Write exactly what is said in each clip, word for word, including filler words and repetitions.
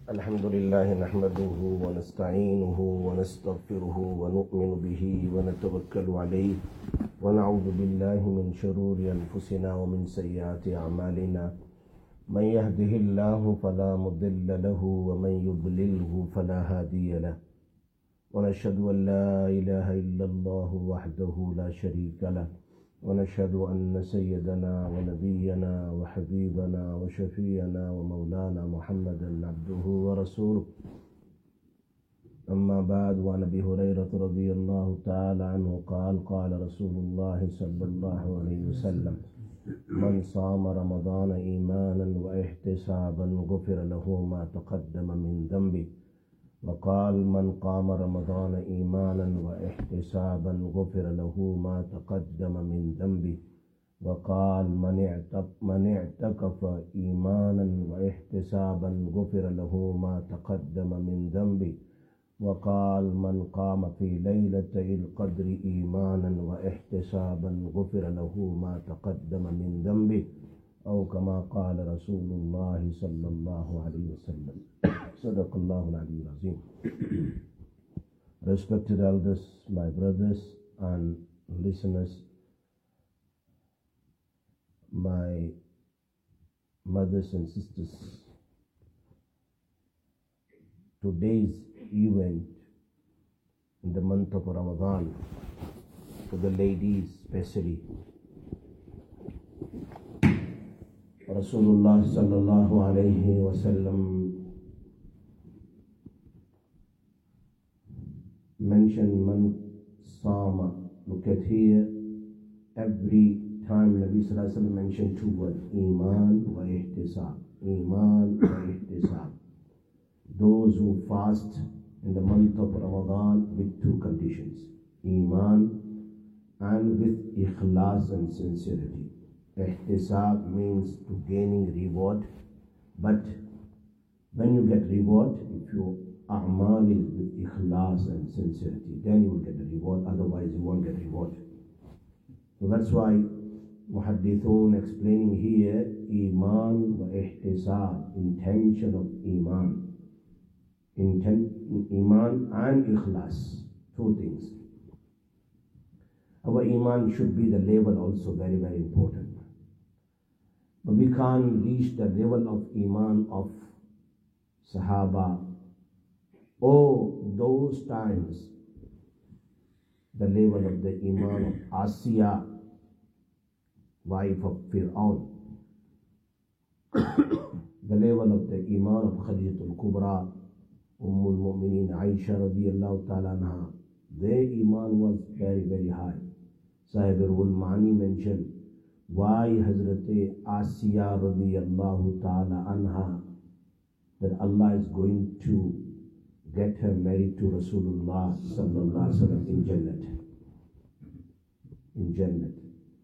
الحمد لله نحمده ونستعينه ونستغفره ونؤمن به ونتوكل عليه ونعوذ بالله من شرور أنفسنا ومن سيئات أعمالنا من يهده الله فلا مضل له ومن يضلله فلا هادي له ونشهد أن لا إله إلا الله وحده لا شريك له ونشهد أن سيدنا ونبينا وحبيبنا وشفينا ومولانا محمدا عبده ورسوله أما بعد. وعن أبي هريرة رضي الله تعالى عنه قال قال رسول الله صلى الله عليه وسلم من صام رمضان إيمانا واحتسابا غفر له ما تقدم من ذنبه. وقال من قام رمضان إيمانا واحتسابا غفر له ما تقدم من ذنبه. وقال من اعتكف إيمانا واحتسابا غفر له ما تقدم من ذنبه. وقال من قام في ليلة القدر إيمانا واحتسابا غفر له ما تقدم من ذنبه أو كما قال رسول الله صلى الله عليه وسلم. صدق الله العلي العظيم. Respected elders, my brothers and listeners, my mothers and sisters, today's event in the month of Ramadan, for the ladies especially, Rasulullah sallallahu alayhi wa sallam mentioned man sama. Look at here, every time Nabi sallallahu alayhi wa sallam mentioned two words, Iman wa ihtisab. Iman wa ihtisab. Those who fast in the month of Ramadan with two conditions, Iman and with ikhlas and sincerity. Ihtisab means to gaining reward, but when you get reward, if your a'mal is with ikhlas and sincerity, then you will get the reward, otherwise you won't get reward. So that's why Muhaddithun explaining here, Iman wa ihtisab, intention of Iman. Intent, Iman and ikhlas, two things. Our Iman should be the level also very, very important. But we can't reach the level of Iman of Sahaba. Oh, those times, the level of the Iman of Asiya, wife of Fir'aun, the level of the Iman of Khadijatul Kubra, Ummul Mu'mineen Aisha radiyallahu ta'ala anha, their Iman was very, very high. Sahib al-Mani mentioned why Hazrat Asiya radiyallahu ta'ala anha, that Allah is going to get her married to Rasulullah sallallahu alaihi wasallam in Jannat. In Jannat.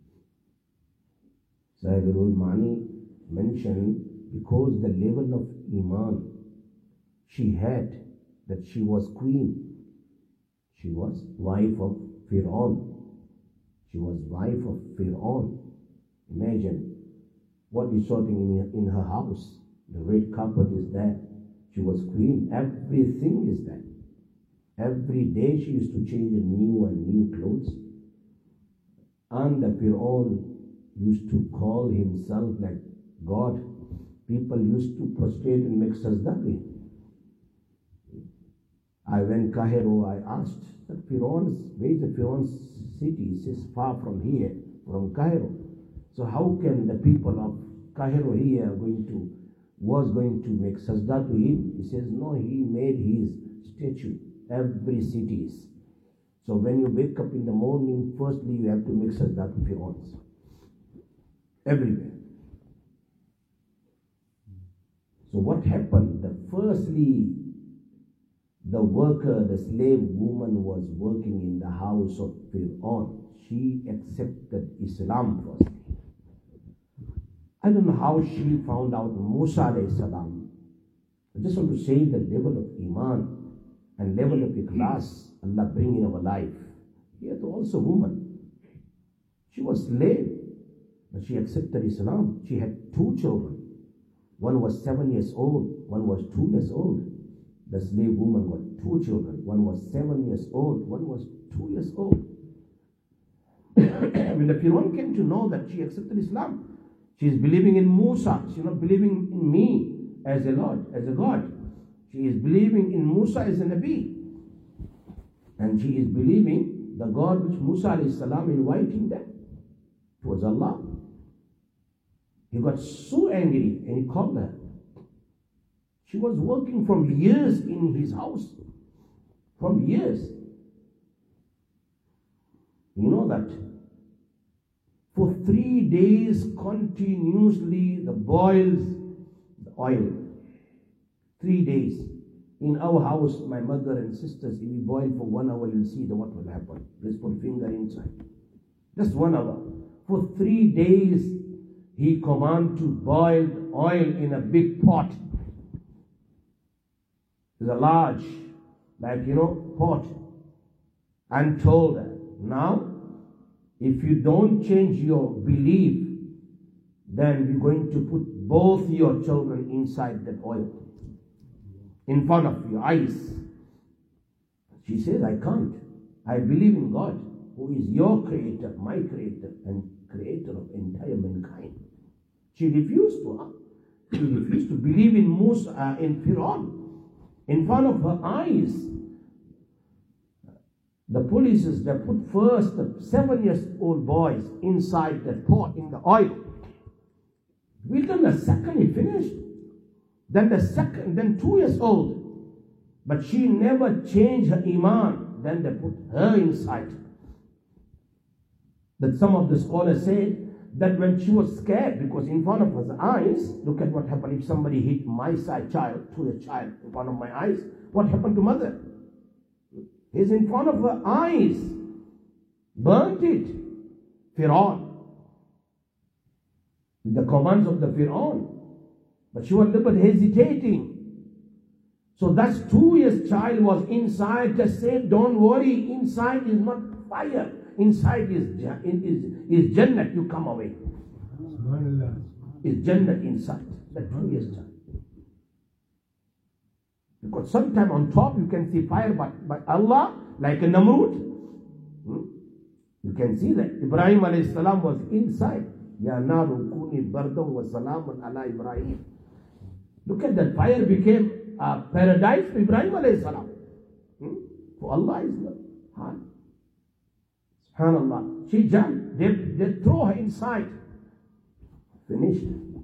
Sahib al-Mani mentioned because the level of Iman she had, that she was queen. She was wife of Fir'aun. She was wife of Fir'aun. Imagine what is sorting in, in her house. The red carpet is there. She was queen. Everything is there. Every day she used to change a new and new clothes. And the Fir'aun used to call himself like God. People used to prostrate and make sajda. I went Cairo, I asked that Fir'aun's, where is the Fir'aun's city? It is far from here, from Cairo. So how can the people of Cairo here going to, was going to make sajda to him? He says, no, he made his statue, every cities. So when you wake up in the morning, firstly you have to make sajda to Fir'aun's. Everywhere. So what happened? The firstly, the worker, the slave woman was working in the house of Fir'aun. She accepted Islam first. I don't know how she found out Musa alayhi salam. I just want to say the level of Iman and level of ikhlas Allah bring in our life. Yet also woman. She was slave, but she accepted Islam. She had two children. One was seven years old, one was two years old. The slave woman got two children. One was seven years old, one was two years old. When the Fir'aun came to know that she accepted Islam, she is believing in Musa. She is not believing in me as a Lord, as a God. She is believing in Musa as a Nabi. And she is believing the God which Musa alayhi salam inviting them. It was Allah. He got so angry and he called her. She was working from years in his house. From years. You know that for three days continuously the boils the oil. Three days. In our house, my mother and sisters, if we boil for one hour, you'll see the, what will happen. Just put finger inside. Just one hour. For three days, he commanded to boil oil in a big pot. It's a large, like, you know, pot. And told her, now, if you don't change your belief, then we're going to put both your children inside that oil. In front of your eyes. She says, I can't. I believe in God, who is your creator, my creator, and creator of entire mankind. She refused to. Huh? She refused to believe in Musa, uh, in Fir'aun. In front of her eyes. The police, they put first the seven years old boys inside the pot in the oil. Within a second he finished. Then the second, then two years old. But she never changed her iman. Then they put her inside. That some of the scholars say that when she was scared, because in front of her eyes, look at what happened if somebody hit my side child, to a child in front of my eyes. What happened to mother? He's in front of her eyes. Burnt it. Fir'aun. The commands of the Fir'aun. But she was a little bit hesitating. So that's two years child was inside. Just said, don't worry, inside is not fire. Inside is, is, is Jannat, you come away. Is Jannat inside. That two years child. Because sometime on top you can see fire, but, but Allah, like a Namrud, hmm? you can see that. Ibrahim alayhi salam was inside. Ya naru kuni bardam wa salamun ala Ibrahim. Look at that, fire became a paradise for Ibrahim alayhi salam. Hmm? For Allah is the heart. SubhanAllah. She jumped. They, they throw her inside. Finished.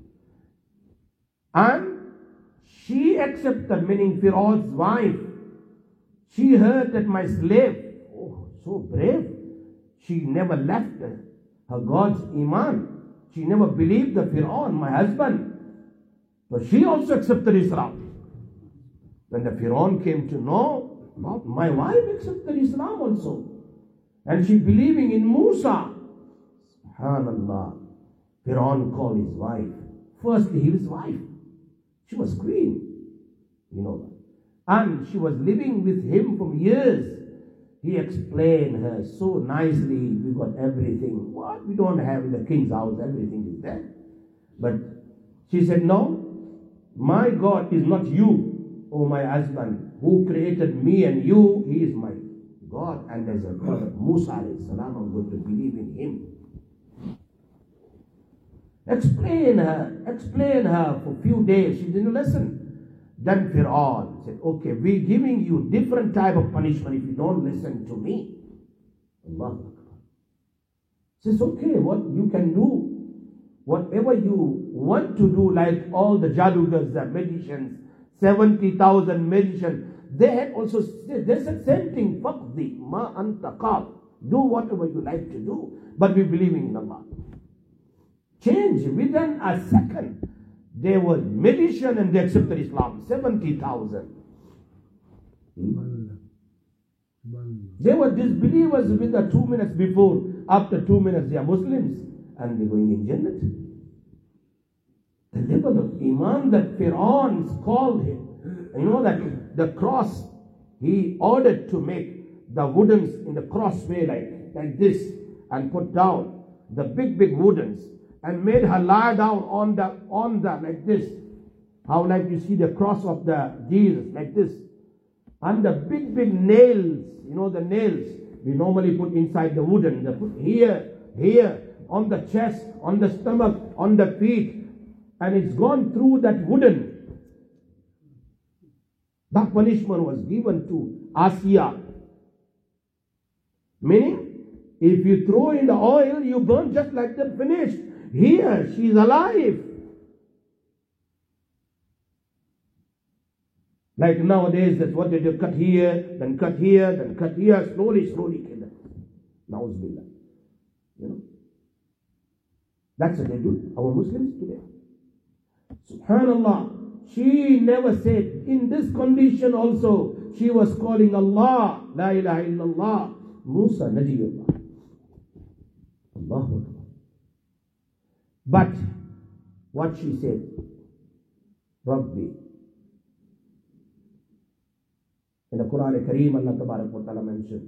And she accepted, meaning Fir'aun's wife. She heard that my slave, oh, so brave. She never left her God's iman. She never believed the Fir'aun, my husband. So she also accepted Islam. When the Fir'aun came to know, my wife accepted Islam also. And she believing in Musa. SubhanAllah. Fir'aun called his wife. Firstly, his wife. She was queen. You know that. And she was living with him for years. He explained her so nicely. We got everything. What? We don't have in the king's house. Everything is there. But she said, no. My God is not you, O my husband, who created me and you. He is my God. And there's a prophet, Musa alayhi salam, I'm going to believe in him. Explain her, explain her for a few days. She didn't listen. Then Fir'aun said, okay, we're giving you different type of punishment if you don't listen to me. Allah Akbar. Says, okay, what you can do, whatever you want to do, like all the jadugars, the magicians, seventy thousand magicians, they had also said, they said same thing, faqdi ma anta qad. Do whatever you like to do, but we believing in Allah. Change within a second. They were magician and they accepted Islam. seventy thousand. They were disbelievers with the two minutes before. After two minutes they are Muslims. And they're going in Jannat. The level of Iman that Fir'aun called him. You know that the cross, he ordered to make the woodens in the crossway like, like this. And put down the big, big woodens. And made her lie down on the, on the, like this. How like you see the cross of the Jesus, like this. And the big, big nails, you know the nails, we normally put inside the wooden. They put here, here, on the chest, on the stomach, on the feet. And it's gone through that wooden. That punishment was given to Asiya. Meaning, if you throw in the oil, you burn just like that, finished. Here, she's alive. Like nowadays, that's what they do, cut here, then cut here, then cut here, slowly, slowly kill them. Na'uzubillah. You know? That's what they do, our Muslims today. Subhanallah. She never said, in this condition also, she was calling Allah, La ilaha illallah, Musa Najiyullah. Allahu Akbar. But, what she said, Rabbi. In the Quran Kareem, Allah Tabarak wa Ta'ala mentioned,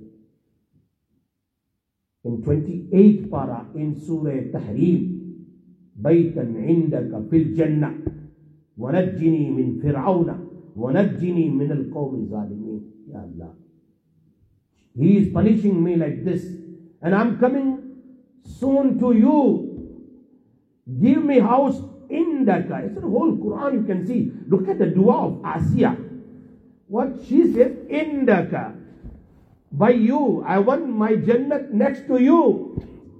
in twenty-eighth para in Surah Tahrim, بيتا عندك في الجنة ونجني من فرعون ونجني من القوم الظالمين. Ya Allah, He is punishing me like this, and I'm coming soon to you. Give me house indaka. It's the whole Quran you can see. Look at the dua of Asiya. What she said, indaka. By you, I want my Jannat next to you.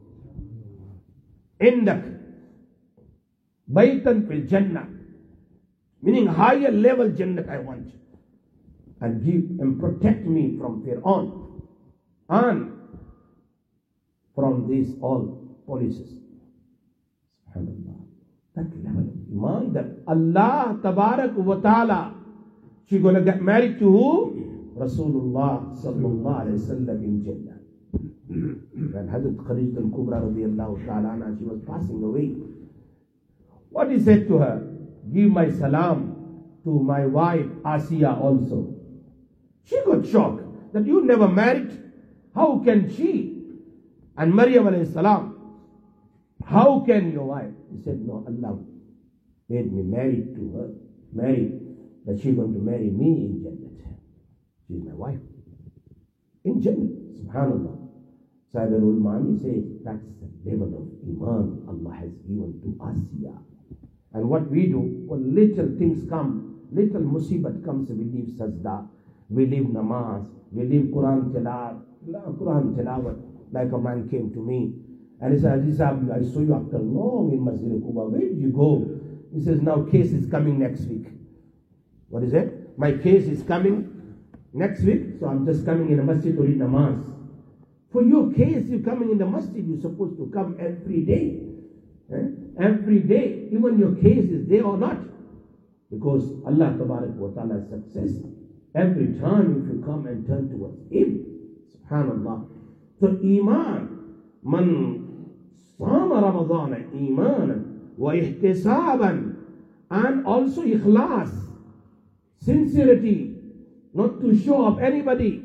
Indak. Baitan fil Jannah. Meaning higher level Jannat I want. And give and protect me from Fir'aun. And from these all policies. SubhanAllah. That level of iman that Allah Tabarak wa Ta'ala, she gonna get married to who? Rasulullah sallallahu alayhi wa sallam in Jannah. When Hazrat Khadijah al-Kubra radiyallahu ta'ala anha, she was passing away. What he said to her? Give my salam to my wife Asiya also. She got shocked that you never married. How can she? And Maryam alayhi salam, how can your wife? He said, no, Allah made me married to her. Married. That she's going to marry me in Jannah. She's my wife. In Jannah. Subhanallah. Saibirul Mani says that's the level of iman Allah has given to Asiya. And what we do, when little things come, little musibat comes, we leave sajda, we leave namaz, we leave Quran tilawat, Quran tilawat. Like a man came to me and he said, Aziz Sahib, I saw you after long in Masjid Quba. Where did you go? He says, now case is coming next week. What is it? My case is coming next week, so I'm just coming in a masjid to read namaz. For your case, you're coming in the masjid, you're supposed to come every day. Eh? Every day, even your case is there or not. Because Allah Tabarak wa Ta'ala is success. Every time if you come and turn towards Him. Subhanallah. So Iman, man sama Ramadan Iman wa ihtisaban, and also ikhlas, sincerity, not to show up anybody.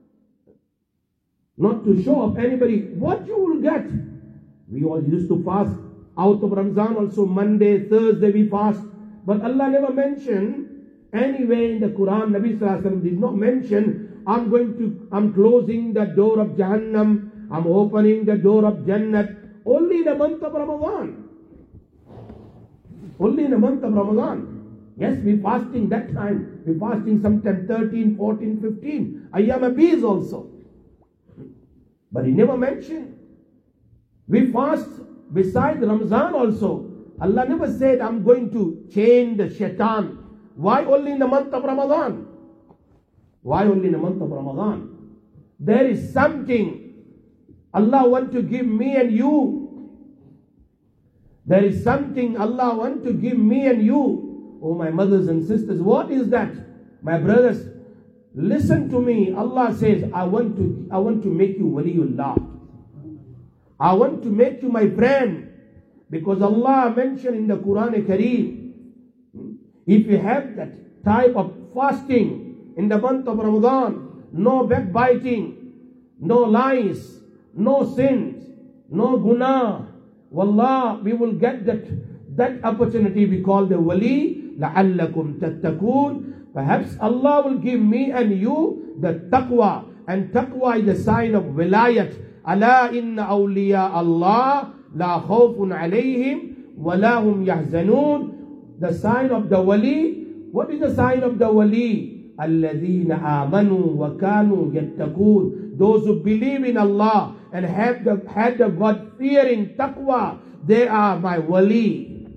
Not to show up anybody. What you will get? We all used to fast out of Ramzan also. Monday, Thursday we fast. But Allah never mentioned anywhere in the Quran. Nabi Sallallahu Alaihi Wasallam did not mention, I'm going to, I'm closing the door of Jahannam, I'm opening the door of Jannat. Only in the month of Ramadan. Only in the month of Ramadan. Yes, we fasting that time. We fasting sometime thirteen, fourteen, fifteen. Ayyam Abiz also. But he never mentioned. We fast beside Ramzan also. Allah never said, I'm going to chain the shaitan. Why only in the month of Ramadan? Why only in the month of Ramadan? There is something Allah want to give me and you. There is something Allah want to give me and you. Oh my mothers and sisters, what is that? My brothers, listen to me. Allah says, I want to, I want to make you waliullah. I want to make you my friend. Because Allah mentioned in the Quran Kareem, if you have that type of fasting in the month of Ramadan, no backbiting, no lies, no sins, no guna, wallah, we will get that, that opportunity we call the wali لَعَلَّكُمْ تَتَّقُونَ. Perhaps Allah will give me and you the taqwa. And taqwa is a sign of wilayat. أَلَا إِنَّ أَوْلِيَاءَ اللَّهِ لَا خَوْفٌ عَلَيْهِمْ وَلَا هُمْ يَحْزَنُونَ. The sign of the wali. What is the sign of the wali? الَّذِينَ آمَنُوا وَكَانُوا يَتَّقُونَ. Those who believe in Allah and have the, had the God-fearing taqwa, they are my wali.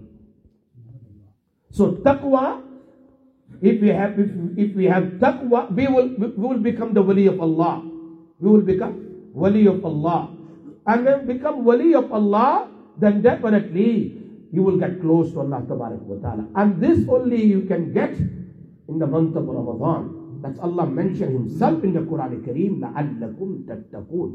So taqwa, if we have if, if we have taqwa, we will we will become the wali of Allah. We will become wali of Allah. And when we become wali of Allah, then definitely you will get close to Allah Tabarak wa Ta'ala. And this only you can get in the month of Ramadan. That's Allah mentioned Himself in the Quran Kareem. لَعَلَّكُمْ تَتَّقُونَ.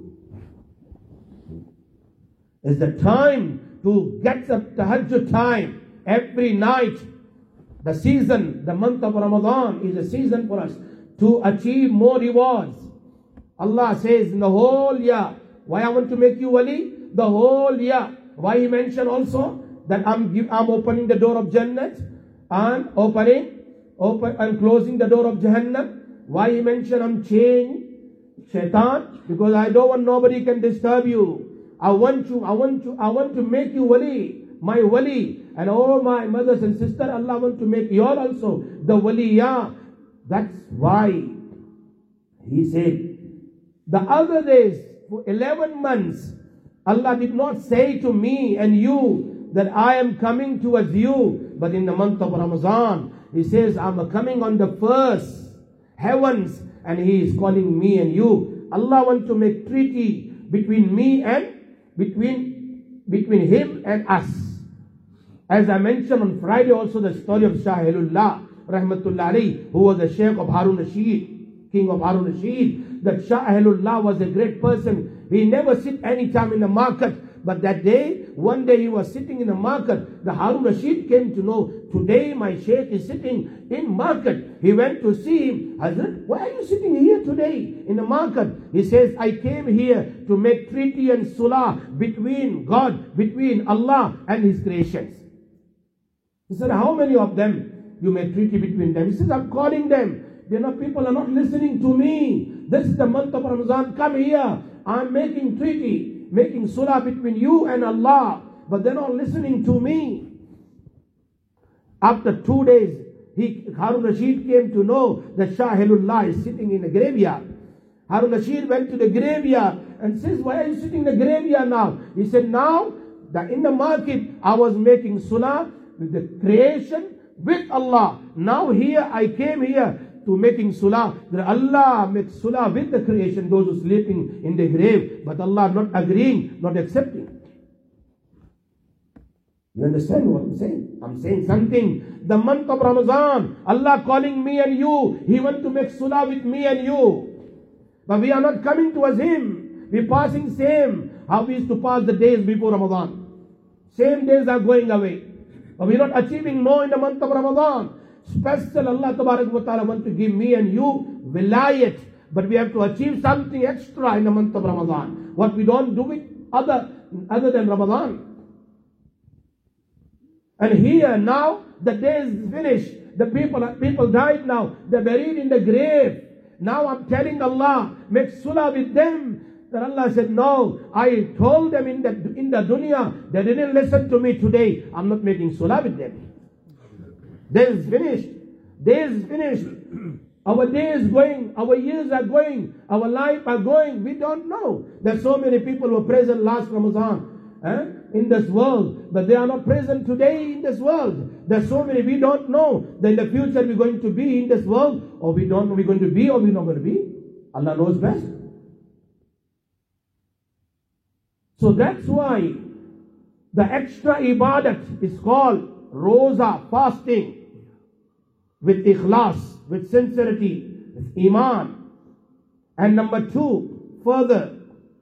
It's the time to get the tahajjud time every night. The season, the month of Ramadan is a season for us to achieve more rewards. Allah says in the whole year, why I want to make you wali? The whole year. Why He mentioned also that I'm I'm opening the door of Jannat and opening, open and closing the door of Jahannam. Why He mentioned I'm chained shaitan? Because I don't want nobody can disturb you. I want you, I want you, I want to make you wali, my wali. And all my mothers and sisters, Allah want to make you all also the waliyah. That's why He said, the other days, for eleven months, Allah did not say to me and you that I am coming towards you. But in the month of Ramadan, He says, I'm coming on the first heavens and He is calling me and you. Allah wants to make treaty between me and between, between Him and us. As I mentioned on Friday also, the story of Shah Ahlullah Rahmatullah alayhi, who was the Sheikh of Harun Rashid, King of Harun Rashid. That Shah Ahlullah was a great person. He never sit any time in the market. But that day, one day he was sitting in the market. The Harun Rashid came to know, today my Sheikh is sitting in market. He went to see him. Hazrat, why are you sitting here today in the market? He says, I came here to make treaty and sulah between God, between Allah and His creations. He said, how many of them you make treaty between them? He says, I'm calling them. You know, people are not listening to me. This is the month of Ramadan. Come here. I'm making treaty, making sulah between you and Allah. But they're not listening to me. After two days, he, Harun Rashid came to know that Shah Ahlullah is sitting in a graveyard. Harun Rashid went to the graveyard and says, why are you sitting in the graveyard now? He said, now that in the market I was making sulah with the creation with Allah. Now here I came here to making sulah. That Allah makes sulah with the creation, those who are sleeping in the grave. But Allah not agreeing, not accepting. You understand what I'm saying? I'm saying something. The month of Ramadan, Allah calling me and you. He want to make sulah with me and you. But we are not coming towards Him. We're passing same. How we used to pass the days before Ramadan. Same days are going away. But we're not achieving more in the month of Ramadan. Special Allah Tabarak wa Ta'ala want to give me and you wilayat. But we have to achieve something extra in the month of Ramadan. What we don't do it other, other than Ramadan. And here now, the day is finished. The people, people died now. They're buried in the grave. Now I'm telling Allah, make sulah with them. Then Allah said, no, I told them in the, in the dunya, they didn't listen to me today. I'm not making sulah with them. Day is finished. Day is finished. Our day is going. Our years are going. Our life are going. We don't know. There's so many people who were present last Ramadan eh, in this world. But they are not present today in this world. There's so many we don't know. That in the future we're going to be in this world. Or we don't know we're going to be or we're not going to be. Allah knows best. So that's why the extra ibadat is called roza, fasting, with ikhlas, with sincerity, with iman. And number two, further,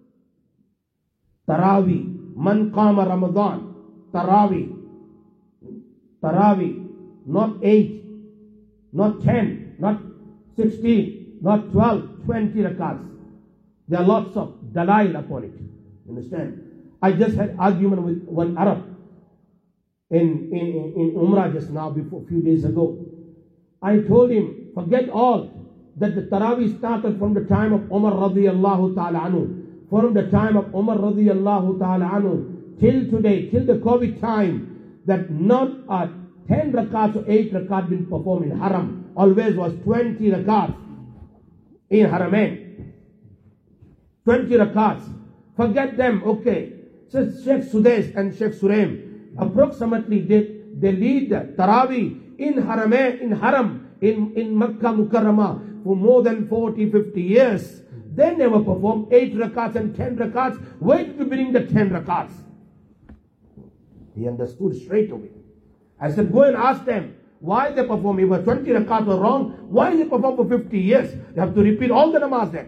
Taraweeh, man qama Ramadan, Taraweeh, Taraweeh, not eight, not ten, not sixteen, not twelve, twenty rakats. There are lots of dalail upon it. Understand? I just had argument with one Arab in, in, in Umrah just now, before a few days ago. I told him, forget all, that the Taraweeh started from the time of Umar radiallahu ta'ala anhu. From the time of Umar radiallahu ta'ala anhu, till today, till the COVID time, that not a ten rakats or eight rakats been performed in Haram. Always was twenty rakats in Haramain. twenty rakats. Forget them, okay. So Sheikh Sudais and Sheikh Suraim, approximately they, they lead the Taraweeh in Haramain, in Haram, in, in Makkah Mukarramah for more than forty, fifty years. They never performed eight rakats and ten rakats. Where did you bring the ten rakats? He understood straight away. I said, go and ask them why they perform. If twenty rakats were wrong, why did they perform for fifty years? You have to repeat all the namaz then.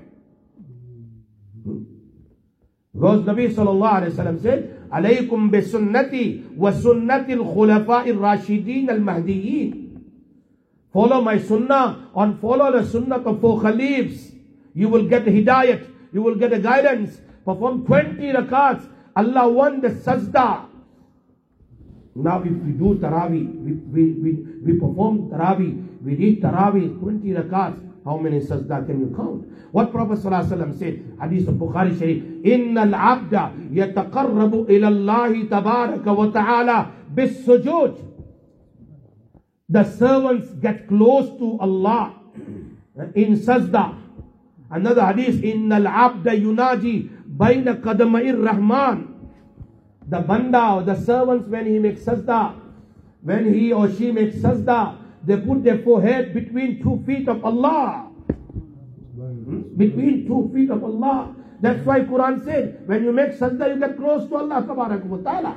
Because Nabi sallallahu alayhi wa sallam said, alaykum bi sunnati wa sunnati al-khulafa'i al-rashidin al-mahdiyyin. Follow my sunnah and follow the sunnah of four khalifs. You will get the hidayat. You will get the guidance. Perform twenty rakats. Allah won the sajda. Now if we do Taraweeh, we, we, we, we perform Taraweeh, we read Taraweeh, twenty rakats, how many sajda can you count? What Prophet ﷺ said, Hadith of Bukhari Sharif, Inna al-abda yataqarrabu ila Allahi tabaraka wa ta'ala bis sujud. The servants get close to Allah in sajda. Another hadith, Inna al-abda yunaji bayna qadama'ir rahman. The banda or the servants, when he makes sajda, when he or she makes sajda, they put their forehead between two feet of Allah. Hmm? Between two feet of Allah. That's why Quran said, when you make sajda, you get close to Allah tabaraka wa ta'ala.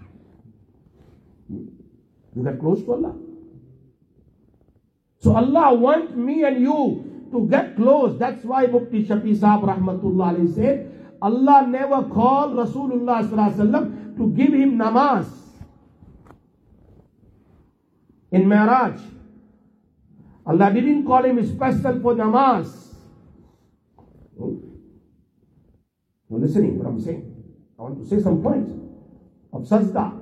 You get close to Allah. So Allah wants me and you to get close. That's why Mufti Shafi Sahab rahmatullah alayhi said, Allah never called Rasulullah sallallahu alaihi wasallam to give him namaz. In Mi'raj, Allah didn't call him special for namaz. You're listening what I'm saying? I want to say some points of sajda.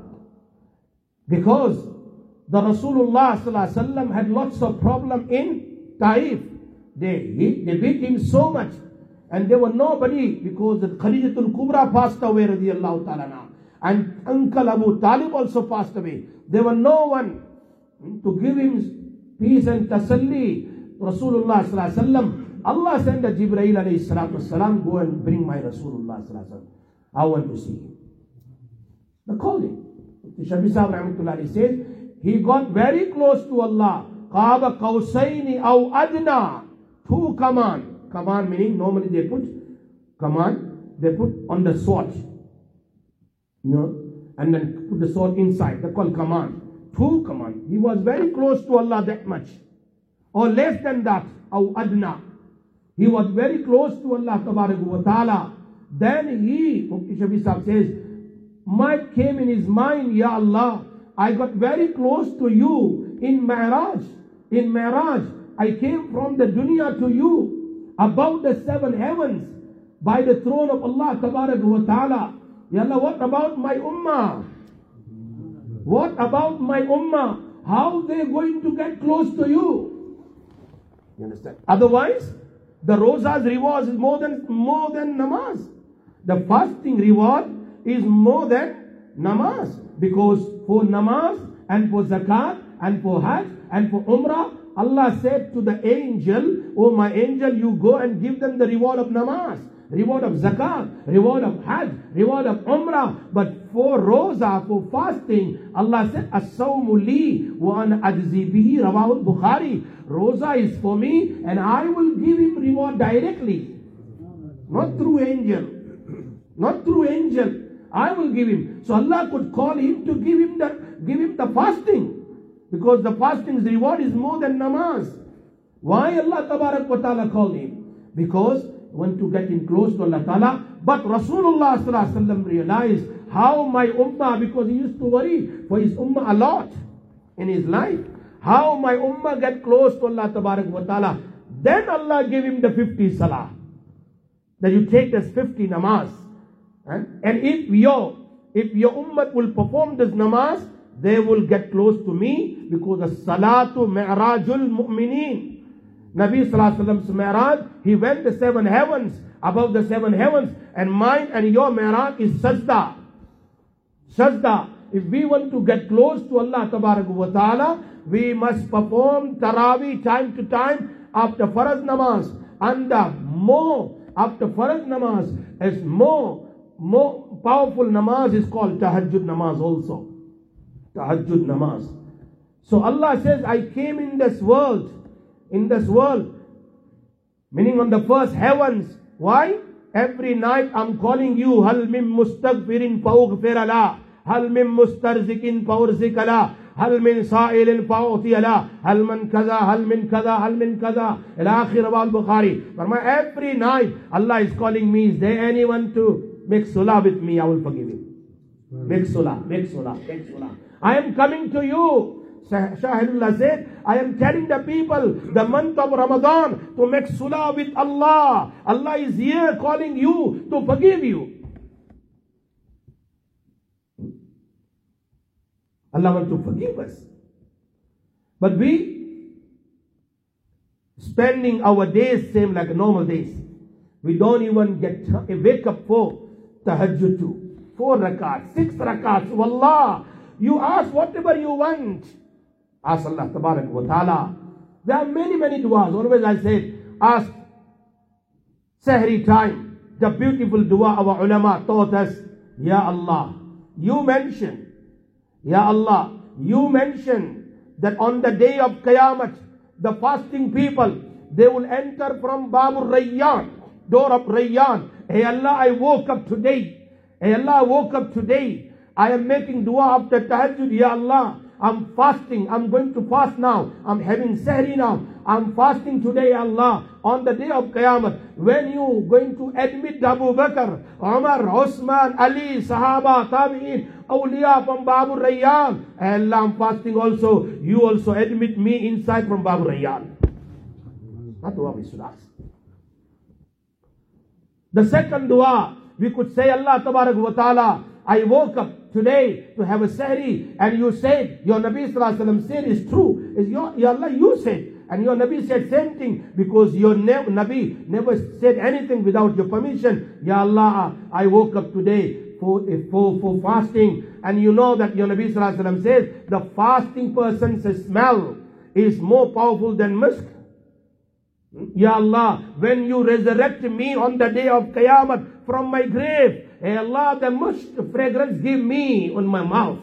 Because the Rasulullah sallallahu alaihi wasallam had lots of problem in Taif. They, he, they beat him so much. And there were nobody, because the Khadijatul Kubra passed away radiyallahu ta'ala na. And Uncle Abu Talib also passed away. There were no one to give him peace and tasalli. Rasulullah sallallahu alaihi wasallam, Allah sent the Jibreel alayhi salatu wasalam, go and bring my Rasulullah sallallahu alaihi wasallam. I want to see him. The calling. The Shafi Sahib rahmatullah alayhi says, he got very close to Allah. Qaba qawsayni aw adna. Two command. Command meaning, normally they put command, they put on the sword. You know, and then put the sword inside. They call command. Two command. He was very close to Allah that much. Or less than that. Aw adna. He was very close to Allah tabaraka wa ta'ala. Then he, Mufti Shafi Sahib says, might came in his mind, Ya Allah, I got very close to you in Mi'raj. In Mi'raj, I came from the dunya to you. Above the seven heavens, by the throne of Allah tabaraka wa ta'ala. Ya Allah, what about my ummah? What about my ummah? How they going to get close to you? You understand? Otherwise, the roza's reward is more than more than namaz. The fasting reward is more than namaz. Because for namaz and for zakat and for hajj and for umrah, Allah said to the angel, oh my angel, you go and give them the reward of namaz, reward of zakat, reward of hajj, reward of umrah. But for roza, for fasting, Allah said, as-sawmu li wa ana ajzi bihi, rawahu Bukhari. Roza is for me and I will give him reward directly. Not through angel. Not through angel. I will give him. So Allah could call him to give him the, give him the fasting. Because the fasting's reward is more than namaz. Why Allah tabarak wa ta'ala called him? Because want to get him close to Allah ta'ala. But Rasulullah sallallahu alaihi wasallam realized how my ummah, because he used to worry for his ummah a lot in his life. How my ummah get close to Allah tabarak wa ta'ala. Then Allah gave him the fifty salah. That you take this fifty namaz. And if your, if your ummah will perform this namaz, they will get close to me because the salatu mi'rajul mu'mineen. Nabi Sallallahu Alaihi Wasallam's mi'raj, he went the seven heavens, above the seven heavens, and mine and your mi'raj is sajda. Sajda. If we want to get close to Allah Tabarak wa Ta'ala, we must perform Taraweeh time to time after Farz namaz. And the more after Farz namaz is more, more powerful namaz is called Tahajjud namaz also. Tahajjud namaz. So Allah says, I came in this world, in this world, meaning on the first heavens. Why? Every night I'm calling you, Hal min mustaghfirin fa'ughfir lah. Hal min mustarzikin fa'urzik lah. Hal min sa'ilin fa'uti lah. Hal min kaza, hal min kaza, hal min kaza. Ila akhir of al-Bukhari. But my every night Allah is calling me, is there anyone to make sulah with me? I will forgive him. Make sulah, make sulah, make sulah. I am coming to you. Shahidullah said, I am telling the people the month of Ramadan to make sulah with Allah. Allah is here calling you to forgive you. Allah wants to forgive us. But we spending our days same like normal days. We don't even get wake up for tahajjud too. Four rakats, six rakats. Wallah, you ask whatever you want. Ask Allah Tabarak wa Ta'ala. There are many, many du'as. Always I said, ask Sahri time. The beautiful dua our ulama taught us. Ya Allah, you mentioned, Ya Allah, you mentioned that on the day of Qiyamah, the fasting people, they will enter from Babur Rayyan, door of Rayyan. Hey Allah, I woke up today. Hey Allah, I woke up today. I am making dua after tahajjud. Ya Allah, I'm fasting. I'm going to fast now. I'm having sahri now. I'm fasting today, Allah. On the day of Qiyamah, when you going to admit Abu Bakr, Umar, Osman, Ali, Sahaba, Tabi'in, Awliya from Babu Rayyan, Allah, I'm fasting also. You also admit me inside from Babu Rayyan. That's what we should ask. The second dua, we could say, Allah Tabarak wa Ta'ala, I woke up today to have a sahri, and you said, your Nabi Sallallahu Alaihi Wasallam said is true. Is your, Ya Allah, you said. And your Nabi said same thing, because your ne- Nabi never said anything without your permission. Ya Allah, I woke up today for, for, for fasting. And you know that your Nabi Sallallahu Alaihi Wasallam says, the fasting person's smell is more powerful than musk. Ya Allah, when you resurrect me on the day of Qiyamah from my grave, hey Allah, the musk fragrance give me on my mouth.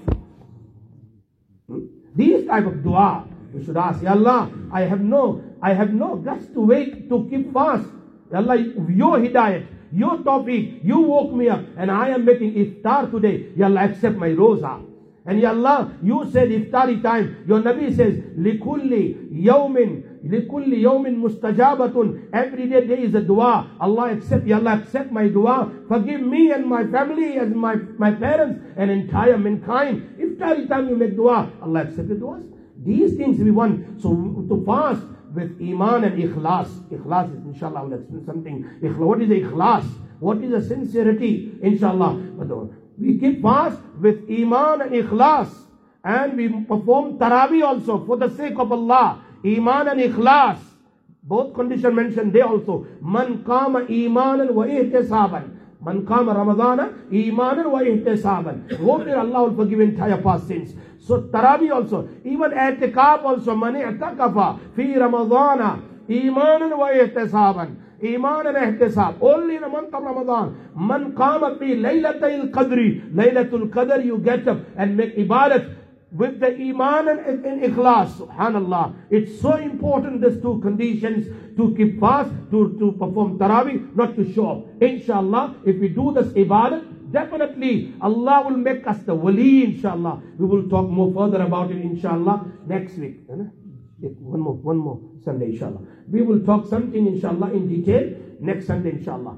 These type of dua, we should ask, Ya Allah, I have no, I have no guts to wait to keep fast. Ya Allah, your hidayat, your tawfiq, you woke me up, and I am making iftar today. Ya Allah, accept my roza. And Ya Allah, you said iftari time. Your Nabi says, likulli yawmin, likulli yawmin mustajabatun. Every day there is a dua. Allah accept, Ya Allah, accept my dua. Forgive me and my family and my, my parents and entire mankind. Iftari time you make dua. Allah accept the duas. These things we want. So to fast with iman and ikhlas. Ikhlas is, inshallah, I will explain something. Ikhlas. What is ikhlas? What is the sincerity? Inshallah. We keep fast with iman and ikhlas. And we perform Taraweeh also for the sake of Allah. Iman and ikhlas. Both conditions mentioned there also. Man qama imanan wa ihtisaban. Man qama Ramadana imanan wa ihtisaban. Hope that Allah will forgive entire past sins. So Taraweeh also. Even i'tikaf also. Man i'takafa fi Ramadana imanan wa ihtisaban. Iman and ihtisab. Only in the month of Ramadan. Man qama fi laylatul qadri. Laylatul qadr, you get up and make ibadat with the iman and, and ikhlas. Subhanallah. It's so important, these two conditions, to keep fast, to, to perform Taraweeh, not to show up. Inshallah, if we do this ibadat, definitely Allah will make us the wali, inshallah. We will talk more further about it, inshallah, next week. One more, one more Sunday, inshallah. We will talk something, inshallah, in detail next Sunday, inshallah.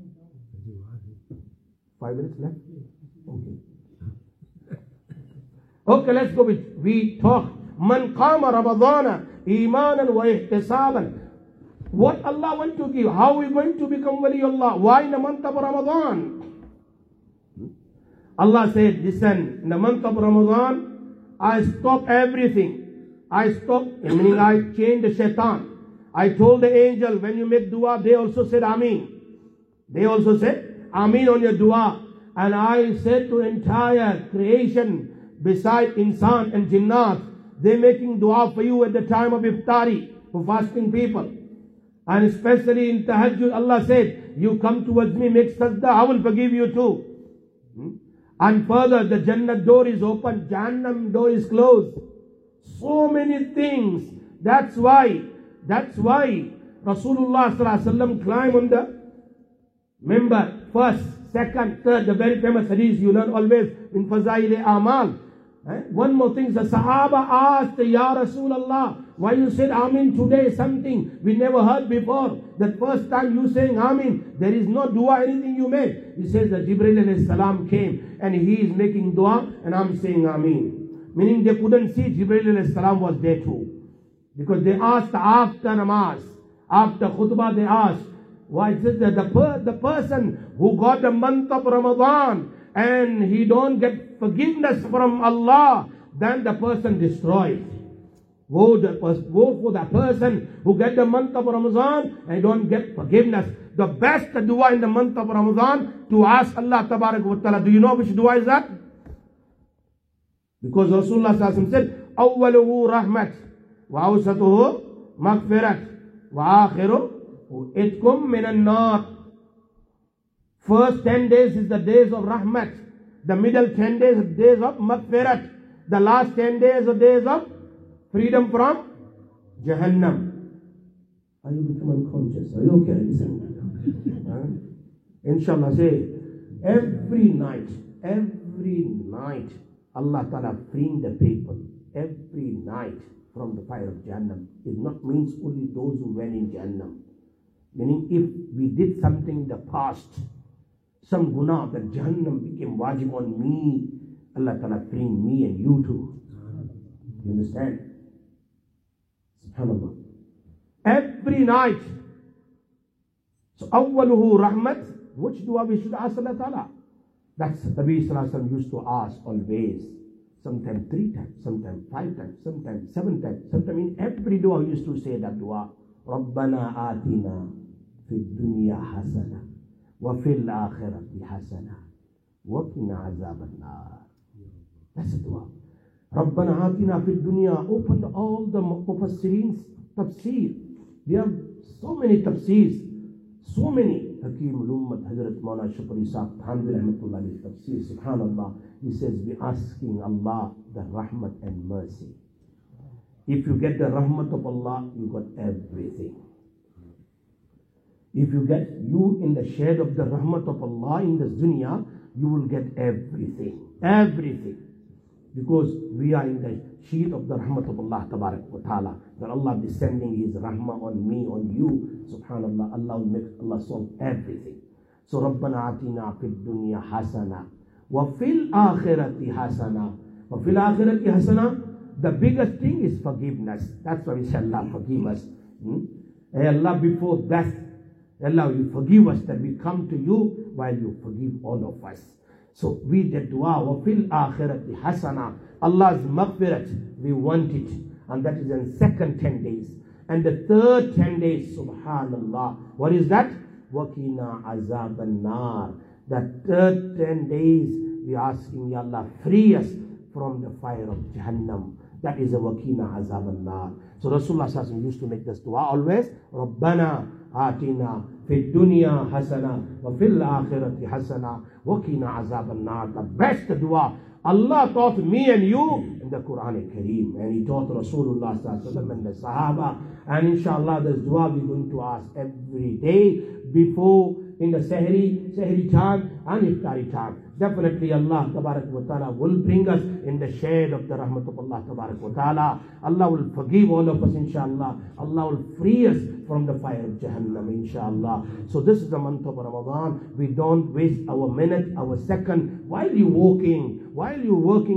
Five minutes left? Okay. Okay, let's go with, we talk. Man qama Ramadana imanan wa ihtisaban. What Allah want to give? How are we going to become wali Allah? Why in the month of Ramadan? Allah said, listen, in the month of Ramadan, I stop everything. I stop, meaning I changed the shaitan. I told the angel, when you make dua, they also said Ameen. They also said Ameen on your dua. And I said to entire creation, beside insan and jinnat, they're making dua for you at the time of iftari, for fasting people. And especially in tahajjud, Allah said, you come towards me, make sajda, I will forgive you too. Hmm? And further, the Jannah door is open, Jahannam door is closed. So many things. That's why, that's why Rasulullah sallallahu alaihi wasallam climbed on the member, first, second, third, the very famous hadith you learn always in Fazail Amal. Eh? One more thing, the Sahaba asked, Ya Rasulullah, why you said Amin today, something we never heard before. The first time you saying Amin, there is no dua, anything you made. He says that Jibreel alayhi salam came and he is making dua and I'm saying Amin. Meaning they couldn't see Jibreel alayhi salam was there too. Because they asked after namaz, after khutbah they asked, why is it that the, per, the person who got the month of Ramadan and he don't get forgiveness from Allah, then the person destroyed. Woe, the, woe for that person who get the month of Ramadan and don't get forgiveness. The best dua in the month of Ramadan to ask Allah Tabarak wa Ta'ala. Do you know which dua is that? Because Rasulullah sallallahu alaihi wasallam said, Awwaluhu rahmat, wa awsatuhu maghfirat, wa akhiru itkum minan nar. First ten days is the days of rahmat. The middle ten days are days of maghfirat. The last ten days are days of freedom from Jahannam. Are you becoming unconscious? Are you okay? Listen. uh, Inshallah, say, every night, every night, Allah Ta'ala freeing the people, every night from the fire of Jahannam. It not means only those who went in Jahannam. Meaning, if we did something in the past, some guna that Jahannam became wajib on me, Allah Ta'ala freeing me and you too. You understand? SubhanAllah. Every night. So, awwaluhu rahmat. Which dua we should ask Allah Ta'ala? That's Nabi Sallallahu Alaihi Wasallam used to ask always. Sometimes three times, sometimes five times, sometimes seven times. Sometimes in every dua he used to say that dua. Rabbana atina fid dunya hasana wa fil akhirati hasana wa qina azaban nar. That's the dua. Rabbana atina fid dunya. Open all the mufassirin's tafsir. There are so many tafsirs. So many. Hakim al-Ummat, Hazrat Maulana Shukri Sahib Thanvi Rahmatullah alayhi tafsir. Subhanallah. He says, we're asking Allah the rahmat and mercy. If you get the rahmat of Allah, you got everything. If you get you in the shade of the rahmat of Allah in this dunya, you will get everything. Everything. Because we are in the sheet of the rahmat of Allah Tabarak wa Ta'ala. That Allah descending His rahmah on me, on you. Subhanallah, Allah will make Allah solve everything. So, Rabbana atina fid dunya hasana. Wa fil akhirati hasana. Wa fil akhirati hasana. The biggest thing is forgiveness. That's why we say, Allah forgive us. Hmm? Hey Allah, before death, Allah, you forgive us that we come to you while you forgive all of us. So we did dua, wa fil akhirati hasana. Allah's maghfirat, we want it. And that is in second ten days. And the third ten days, subhanallah. What is that? Waqina azab an-nar. That third ten days, we are asking, Ya Allah, free us from the fire of Jahannam. That is a waqina azab an-nar. So Rasulullah sallallahu alaihi wasallam used to make this dua always. Rabbana atina fid dunya hasana wa fil akhirati hasana waqina azab an-nar. The best dua Allah taught me and you in the Quran Kareem, and He taught Rasulullah sallallahu alaihi wasallam and the Sahaba. And inshallah, this dua we're going to ask every day before in the Sahri, Sahri time and Iftari time. Definitely Allah Tabarak wa Ta'ala will bring us in the shade of the rahmat of Allah Tabarak wa Ta'ala. Allah will forgive all of us, inshallah. Allah will free us from the fire of Jahannam, inshallah. So this is the month of Ramadan. We don't waste our minute, our second, while you're walking, while you're working in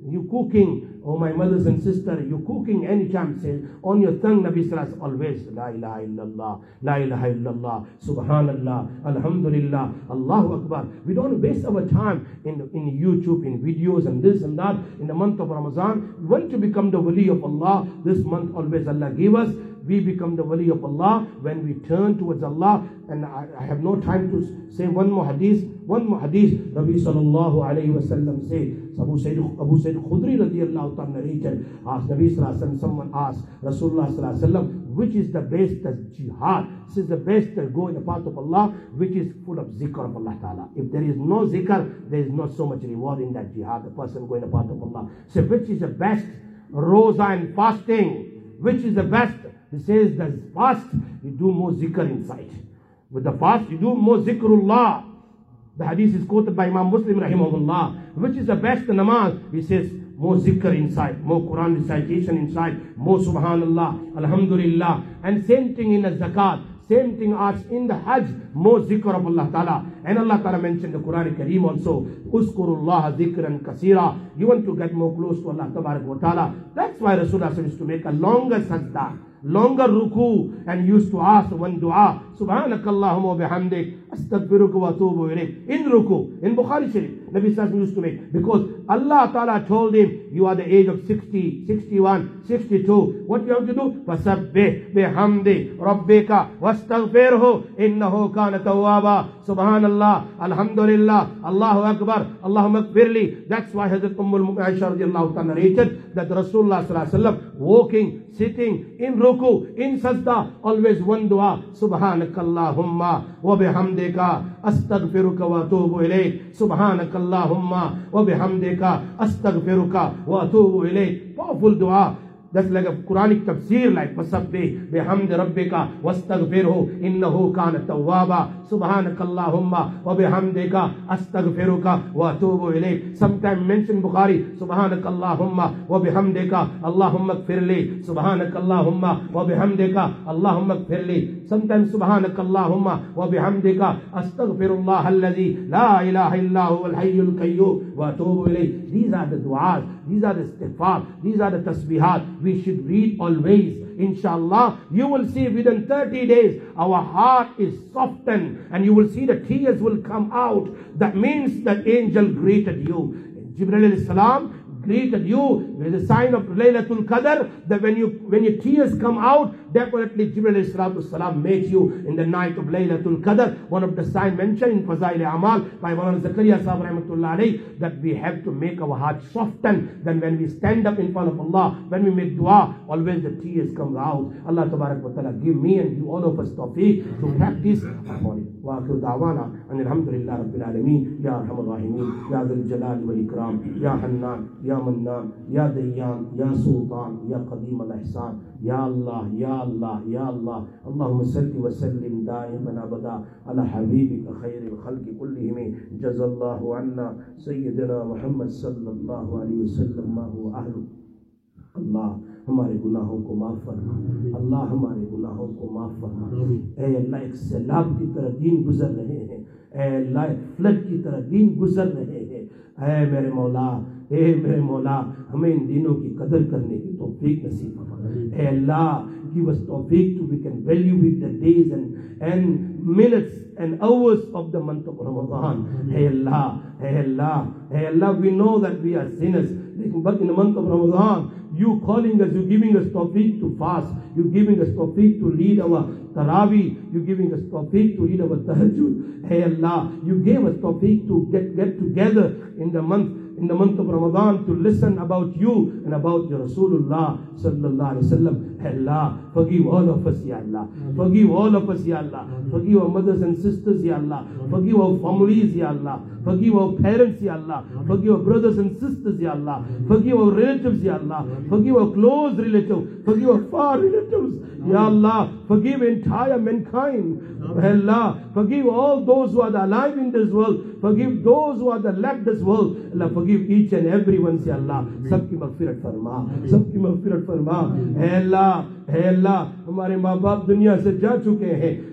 you cooking, oh my mothers and sisters, you cooking anytime, say on your tongue, Nabi Sallallahu always, La ilaha illallah, La ilaha illallah, Subhanallah, Alhamdulillah, Allahu Akbar. We don't waste our time in, in YouTube, in videos and this and that. In the month of Ramadan, we want to become the wali of Allah. This month always Allah give us. We become the wali of Allah when we turn towards Allah. And I, I have no time to say one more hadith. One more hadith. Nabi sallallahu alayhi wa sallam say, Abu Sayyid, Abu Sayyid Khudri radiyallahu ta'ala narrated, asked Nabi sallallahu alayhi wa sallam, someone asked Rasulullah sallallahu alayhi wa sallam, which is the best jihad? This is the best that go in the path of Allah, which is full of zikr of Allah ta'ala. If there is no zikr, there is not so much reward in that jihad, the person going in the path of Allah. So which is the best? Rosa and fasting. Which is the best? He says that fast, you do more zikr inside. With the fast, you do more zikrullah. The hadith is quoted by Imam Muslim rahimahullah. Which is the best namaz? He says, more zikr inside, more Quran recitation inside, more subhanallah, alhamdulillah. And same thing in the zakat. Same thing as in the Hajj, more zikr of Allah Ta'ala. And Allah Ta'ala mentioned the Quran Kareem also, Uskurullah zikran kasira. You want to get more close to Allah Ta'ala. That's why Rasulullah used to make a longer sajda, longer ruku, and used to ask one dua, Subhanakallahumma wa bihamdik, astaghfiruka wa atubu ilayk. In ruku, in Bukhari Sharif, Nabi Sallallahu used to make, because Allah Ta'ala told him, you are the age of sixty, sixty-one, sixty-two. What you have to do? Fasabbih bihamdi rabbika wastaghfirhu innahu kana tawwaba. Subhanallah, alhamdulillah, Allahu Akbar, Allahumma akbirli. That's why Hazrat Ummul Mu'min Aisha radiallahu ta'ala narrated that Rasulullah sallallahu alaihi wasallam walking, sitting, in ruku, in sajda, always one dua, Subhanakallahumma wa bihamdika astaghfiruka wa atubu ilayk. Subhanakallahumma wa bihamdika astaghfiruka wa atubu ilayk. Powerful dua. That's like a Quranic tafsir, like Fasabbih bihamdi rabbika wastaghfirhu innahu kana tawwaba. Subhanakallahumma wa bihamdika astaghfiruka wa atubu ilayk. Sometime mention Bukhari, Subhanakallahumma wa bihamdika Allahumma ighfirli. Subhanakallahumma wa bihamdika Allahumma ighfirli. Sometimes Subhanakallahumma wa bihamdika astaghfirullah alladhi la ilaha illa huwa al-hayyul qayyum wa atubu ilayk. These are the du'as, these are the istighfar, these are the tasbihat we should read always. Inshallah, you will see within thirty days our heart is softened and you will see the tears will come out. That means the angel greeted you. Jibreel alayhi salam greeted you with a sign of Laylatul Qadr, that when you when your tears come out, definitely Jibreel alayhi salam met you in the night of Laylatul Qadr. One of the signs mentioned in Fazail Amal by Mawlana Zakaria Sahib rahmatullah alayhi, that we have to make our heart soften. Then when we stand up in front of Allah, when we make dua, always the tears come out. Allah Tabarak wa Ta'ala give me and you all of us tawfiq to practice. Wa akhiru da'wana and alhamdulillah rabbil alameen. Ya arhamar rahimin, ya dhul jalal wal ikram, ya hannan, ya mannan, ya dayyan, ya sultan, ya qadim al ihsan. Ya Allah, Ya Allah, Ya Allah. Allahumma salli wa sallim da'iman abada ala habibika khairil khalqi kullihim. Jazallahu anna Sayyidina Muhammad sallallahu alayhi wa sallam ma huwa ahlu. Allah हमारे गुनाहों को माफ़ फरमा, अल्लाह हमारे गुनाहों को माफ़ फरमा। ऐ अल्लाह एक सैलाब की तरह दिन गुजर रहे हैं, ऐ अल्लाह एक फ्लड की तरह दिन गुजर रहे हैं। ऐ मेरे मौला, ऐ मेरे मौला, हमें इन दिनों की कदर करने की तौफीक नसीब फरमा। ऐ अल्लाह, give us tawfiq to we can value with the days and, and minutes and hours of the month of Ramadan. Hey Allah, hey Allah, hey Allah, we know that we are sinners, but in the month of Ramadan, you calling us, you giving us tawfiq to fast, you giving us tawfiq to lead our Taraweeh, you giving us tawfiq to lead our Tahajjud. Hey Allah, you gave us tawfiq to get, get together in the month in the month of Ramadan to listen about you and about your Rasulullah sallallahu alaihi wasallam. Allah, forgive all of us, Ya Allah. Forgive all of us, Ya Allah. Forgive our mothers and sisters, Ya Allah. Forgive our families, Ya Allah. Forgive our parents, Ya Allah. Forgive our brothers and sisters, Ya Allah. Forgive our relatives, Ya Allah. Forgive our close relatives. Forgive our far relatives, Ya Allah. Forgive entire mankind. Allah, forgive all those who are alive in this world. Forgive those who are left this world. Allah, forgive each and every one, Ya Allah. Sabki maghfirat farma. Sabki maghfirat farma. Hey Allah, hey Allah, हमारे माँ बाप दुनिया से जा चुके हैं,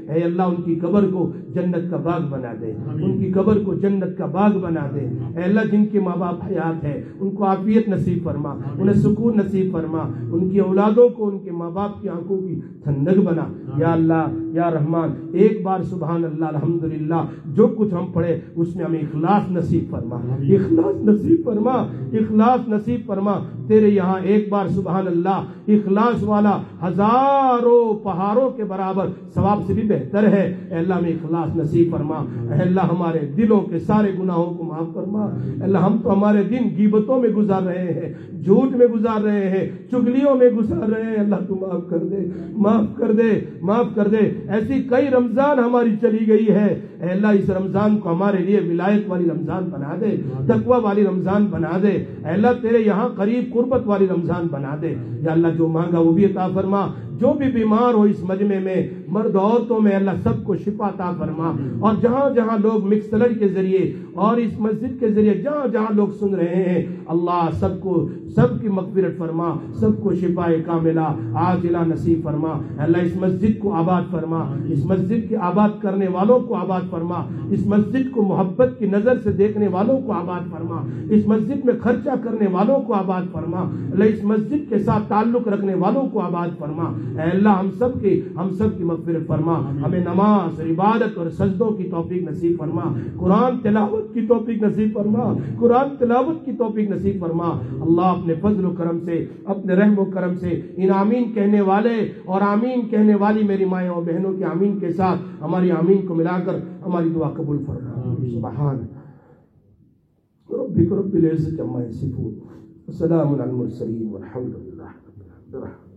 ऐ अल्लाह उनकी कब्र को जन्नत का बाग बना दे, उनकी कब्र को जन्नत का बाग बना दे। ऐ अल्लाह जिनके माँ बाप हयात है उनको आफियत नसीब फरमा, उन्हें सुकून नसीब फरमा, उनकी औलादों को उनके माँ बाप की आंखों की ठंडक बना। या अल्लाह या रहमान, एक बार सुभान अल्लाह अल्हम्दुलिल्लाह जो कुछ हम पढ़े उसमें हमें इखलास नसीब फरमा, इखलास नसीब फरमा, इखलास नसीब फरमा। तेरे यहाँ एक बार सुभान अल्लाह इखलास वाला हजारों पहाड़ों के बराबर सवाब से भी बेहतर है। अल्लाह में इखलास नसीब फरमा। अल्लाह हमारे दिलों के सारे गुनाहों को माफ फरमा। अल्लाह हम तो हमारे दिन गीबतों में गुजार रहे हैं, झूठ में गुजार रहे हैं, चुगलियों में गुजार रहे हैं। अल्लाह तू माफ कर दे, माफ कर दे, माफ कर दे। ऐसी कई रमजान हमारी चली गई है। अल्लाह इस रमजान को हमारे लिए विलायत वाली रमजान बना दे, तकवा वाली रमजान बना दे। अल्लाह तेरे यहाँ करीब कुर्बत वाली रमजान बना दे। या अल्लाह जो मांगा वो भी अता फरमा। जो भी बीमार हो इस मजमे में, मर्द औरतों में, अल्लाह सबको शिफा अता फरमा। और जहां जहां लोग मिक्सलर के जरिए और इस मस्जिद के जरिए जहां जहां लोग सुन रहे हैं, अल्लाह सबको सबकी मगफिरत फरमा, सबको शिफाए कामिला आजिला नसीब फरमा। अल्लाह इस मस्जिद को आबाद फरमा, इस मस्जिद के आबाद करने वालों को आबाद फरमा, इस मस्जिद को मोहब्बत की नजर से देखने वालों को आबाद फरमा, इस मस्जिद में खर्चा करने वालों को आबाद फरमा। अल्लाह इस मस्जिद के साथ ताल्लुक रखने वालों को आबाद फरमा। अल्लाह हम सब की हम सब की मगफिरत फरमा। हमें नमाज, इबादत और सजदों की तौफीक नसीब फरमा। कुरान तिलावत की तौफीक नसीब फरमा, कुरान तिलावत की तौफीक नसीब फरमा। अल्लाह अपने फजल व करम से, अपने रहम व करम से इन आमीन कहने वाले और आमीन कहने वाली मेरी माएँ और बहनों के आमीन के साथ हमारी आमीन को मिलाकर हमारी दुआ कबूल फरमा। सुभान रब्बिक रब्बिल इज्जति अम्मा यसिफून, वस्सलामुन अलल मुरसलीन, वल्हम्दुलिल्लाहि रब्बिल आलमीन।